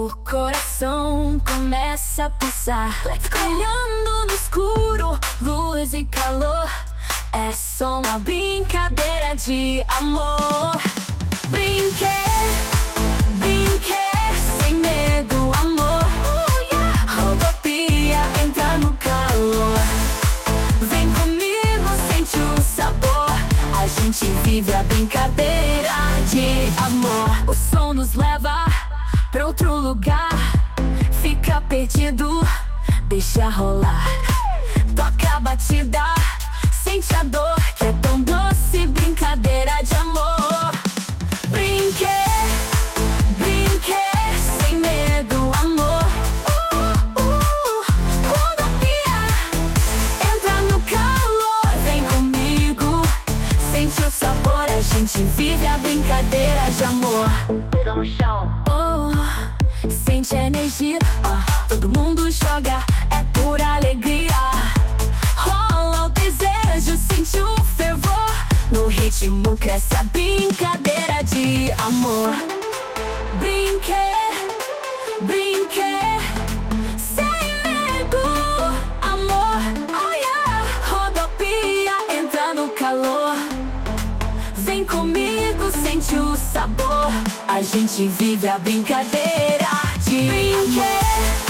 O coração começa a pulsar, brilhando no escuro, luz e calor. É só uma brincadeira de amor. Brinque, sem medo, amor. Rodopia, entra no calor. Vem comigo, sente o sabor. A gente vive a brincadeira de amor. O som nos leva pra outro lugar. Fica perdido, deixa rolar. Toca a batida, sente a dor, que é tão doce, brincadeira de amor. Brinque, sem medo, amor. Rodopia, entra no calor. Vem comigo, sente o sabor. A gente vive a brincadeira de amor. Pega no chão. Sente a energia, todo mundo joga, é pura alegria. Rola o desejo, sente o fervor. No ritmo cresce a brincadeira de amor. Brinque, sem medo, amor. Oh yeah. Rodopia, entra no calor. Vem comigo, sente o sabor. A gente vive a brincadeira de brinque.